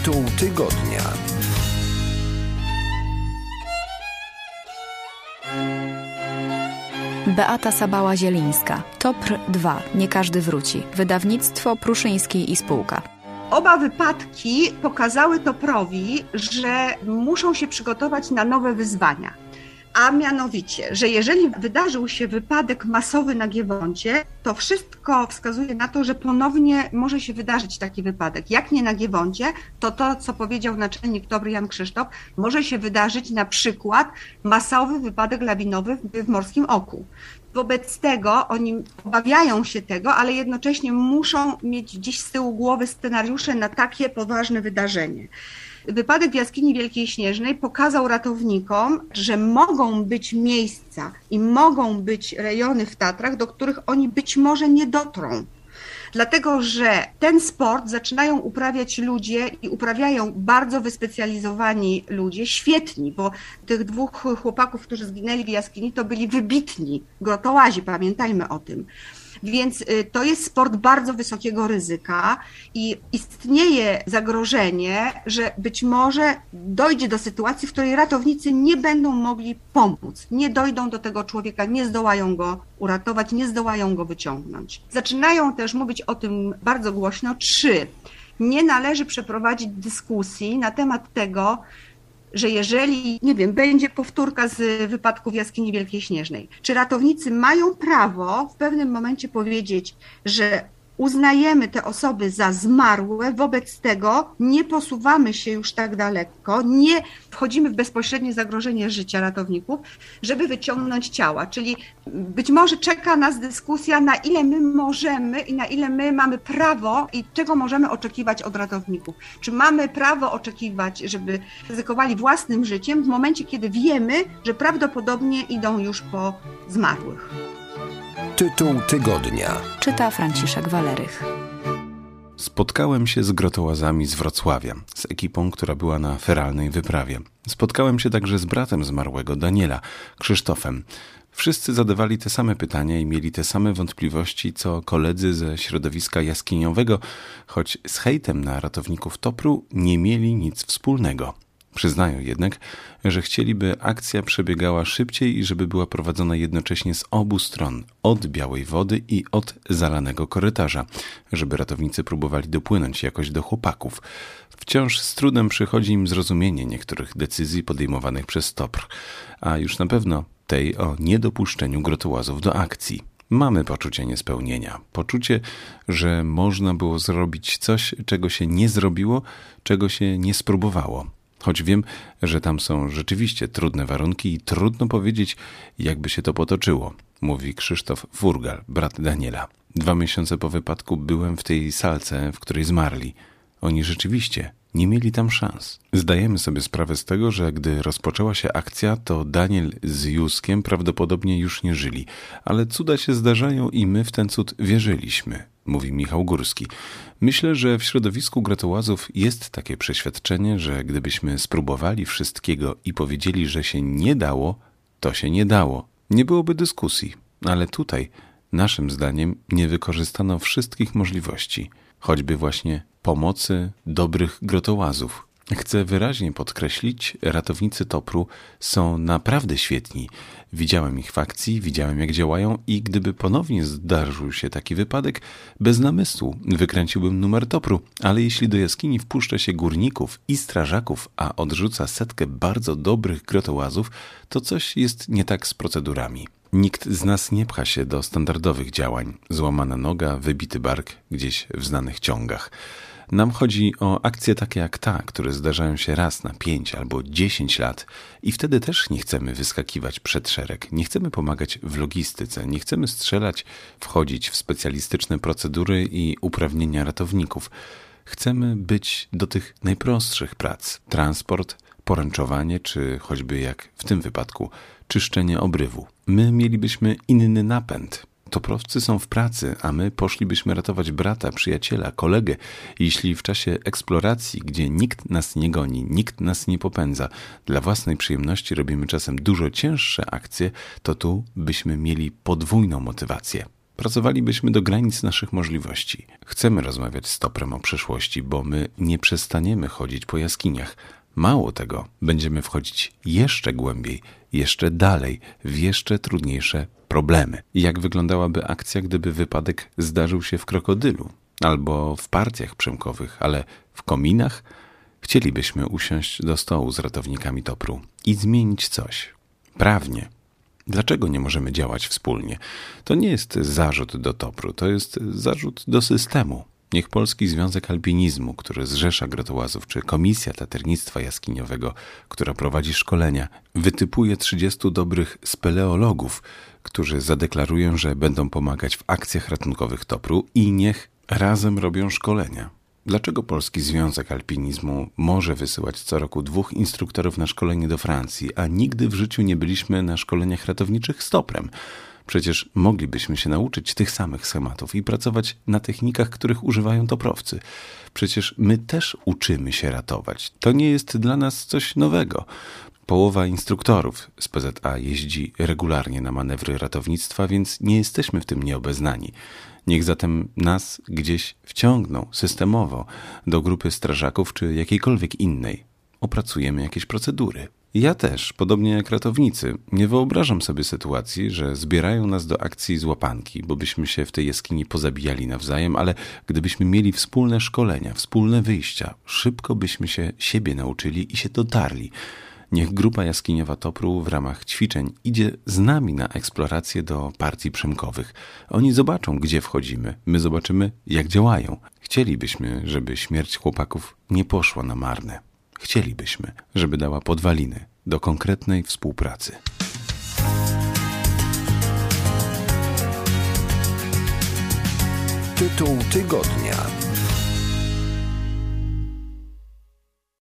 Tytuł tygodnia. Beata Sabała-Zielińska. TOPR 2. Nie każdy wróci. Wydawnictwo Pruszyński i spółka. Oba wypadki pokazały TOPR-owi, że muszą się przygotować na nowe wyzwania. A mianowicie, że jeżeli wydarzył się wypadek masowy na Giewoncie, to wszystko wskazuje na to, że ponownie może się wydarzyć taki wypadek. Jak nie na Giewoncie, to co powiedział naczelnik TOPR Jan Krzysztof, może się wydarzyć na przykład masowy wypadek lawinowy w Morskim Oku. Wobec tego oni obawiają się tego, ale jednocześnie muszą mieć gdzieś z tyłu głowy scenariusze na takie poważne wydarzenie. Wypadek w jaskini Wielkiej Śnieżnej pokazał ratownikom, że mogą być miejsca i mogą być rejony w Tatrach, do których oni być może nie dotrą. Dlatego, że ten sport zaczynają uprawiać ludzie i uprawiają bardzo wyspecjalizowani ludzie, świetni, bo tych dwóch chłopaków, którzy zginęli w jaskini, to byli wybitni grotołazi, pamiętajmy o tym. Więc to jest sport bardzo wysokiego ryzyka i istnieje zagrożenie, że być może dojdzie do sytuacji, w której ratownicy nie będą mogli pomóc, nie dojdą do tego człowieka, nie zdołają go uratować, nie zdołają go wyciągnąć. Zaczynają też mówić o tym bardzo głośno. 3. Nie należy przeprowadzić dyskusji na temat tego, że jeżeli, będzie powtórka z wypadku w jaskini Wielkiej Śnieżnej, czy ratownicy mają prawo w pewnym momencie powiedzieć, że uznajemy te osoby za zmarłe, wobec tego nie posuwamy się już tak daleko, nie wchodzimy w bezpośrednie zagrożenie życia ratowników, żeby wyciągnąć ciała. Czyli być może czeka nas dyskusja, na ile my możemy i na ile my mamy prawo i czego możemy oczekiwać od ratowników. Czy mamy prawo oczekiwać, żeby ryzykowali własnym życiem w momencie, kiedy wiemy, że prawdopodobnie idą już po zmarłych. Tytuł tygodnia. Czyta Franciszek Walerych. Spotkałem się z grotołazami z Wrocławia, z ekipą, która była na feralnej wyprawie. Spotkałem się także z bratem zmarłego Daniela, Krzysztofem. Wszyscy zadawali te same pytania i mieli te same wątpliwości, co koledzy ze środowiska jaskiniowego, choć z hejtem na ratowników TOPR-u nie mieli nic wspólnego. Przyznają jednak, że chcieliby akcja przebiegała szybciej i żeby była prowadzona jednocześnie z obu stron, od Białej Wody i od zalanego korytarza, żeby ratownicy próbowali dopłynąć jakoś do chłopaków. Wciąż z trudem przychodzi im zrozumienie niektórych decyzji podejmowanych przez TOPR, a już na pewno tej o niedopuszczeniu grotołazów do akcji. Mamy poczucie niespełnienia, poczucie, że można było zrobić coś, czego się nie zrobiło, czego się nie spróbowało. Choć wiem, że tam są rzeczywiście trudne warunki i trudno powiedzieć, jakby się to potoczyło, mówi Krzysztof Furgal, brat Daniela. 2 miesiące po wypadku byłem w tej salce, w której zmarli. Oni rzeczywiście nie mieli tam szans. Zdajemy sobie sprawę z tego, że gdy rozpoczęła się akcja, to Daniel z Józkiem prawdopodobnie już nie żyli, ale cuda się zdarzają i my w ten cud wierzyliśmy, mówi Michał Górski. Myślę, że w środowisku grotołazów jest takie przeświadczenie, że gdybyśmy spróbowali wszystkiego i powiedzieli, że się nie dało, to się nie dało. Nie byłoby dyskusji, ale tutaj, naszym zdaniem, nie wykorzystano wszystkich możliwości, choćby właśnie pomocy dobrych grotołazów. Chcę wyraźnie podkreślić, ratownicy TOPR-u są naprawdę świetni. Widziałem ich w akcji, widziałem jak działają i gdyby ponownie zdarzył się taki wypadek, bez namysłu wykręciłbym numer TOPR-u, ale jeśli do jaskini wpuszcza się górników i strażaków, a odrzuca 100 bardzo dobrych grotołazów, to coś jest nie tak z procedurami. Nikt z nas nie pcha się do standardowych działań. Złamana noga, wybity bark gdzieś w znanych ciągach. Nam chodzi o akcje takie jak ta, które zdarzają się raz na 5 albo 10 lat i wtedy też nie chcemy wyskakiwać przed szereg, nie chcemy pomagać w logistyce, nie chcemy strzelać, wchodzić w specjalistyczne procedury i uprawnienia ratowników. Chcemy być do tych najprostszych prac. Transport, poręczowanie czy choćby jak w tym wypadku czyszczenie obrywu. My mielibyśmy inny napęd. Toprowcy są w pracy, a my poszlibyśmy ratować brata, przyjaciela, kolegę. Jeśli w czasie eksploracji, gdzie nikt nas nie goni, nikt nas nie popędza, dla własnej przyjemności robimy czasem dużo cięższe akcje, to tu byśmy mieli podwójną motywację. Pracowalibyśmy do granic naszych możliwości. Chcemy rozmawiać z Toprem o przyszłości, bo my nie przestaniemy chodzić po jaskiniach. Mało tego, będziemy wchodzić jeszcze głębiej, jeszcze dalej, w jeszcze trudniejsze problemy. Jak wyglądałaby akcja, gdyby wypadek zdarzył się w Krokodylu albo w partiach przemkowych, ale w kominach? Chcielibyśmy usiąść do stołu z ratownikami Topru i zmienić coś. Prawnie. Dlaczego nie możemy działać wspólnie? To nie jest zarzut do Topru, to jest zarzut do systemu. Niech Polski Związek Alpinizmu, który zrzesza grotołazów, czy Komisja Taternictwa Jaskiniowego, która prowadzi szkolenia, wytypuje 30 dobrych speleologów, którzy zadeklarują, że będą pomagać w akcjach ratunkowych Topru i niech razem robią szkolenia. Dlaczego Polski Związek Alpinizmu może wysyłać co roku 2 instruktorów na szkolenie do Francji, a nigdy w życiu nie byliśmy na szkoleniach ratowniczych z Toprem? Przecież moglibyśmy się nauczyć tych samych schematów i pracować na technikach, których używają toprowcy. Przecież my też uczymy się ratować. To nie jest dla nas coś nowego. Połowa instruktorów z PZA jeździ regularnie na manewry ratownictwa, więc nie jesteśmy w tym nieobeznani. Niech zatem nas gdzieś wciągną systemowo do grupy strażaków czy jakiejkolwiek innej. Opracujemy jakieś procedury. Ja też, podobnie jak ratownicy, nie wyobrażam sobie sytuacji, że zbierają nas do akcji z łapanki, bo byśmy się w tej jaskini pozabijali nawzajem, ale gdybyśmy mieli wspólne szkolenia, wspólne wyjścia, szybko byśmy się siebie nauczyli i się dotarli. Niech grupa jaskiniowa Topru w ramach ćwiczeń idzie z nami na eksplorację do partii przemkowych. Oni zobaczą, gdzie wchodzimy, my zobaczymy, jak działają. Chcielibyśmy, żeby śmierć chłopaków nie poszła na marne. Chcielibyśmy, żeby dała podwaliny do konkretnej współpracy. Tytuł tygodnia.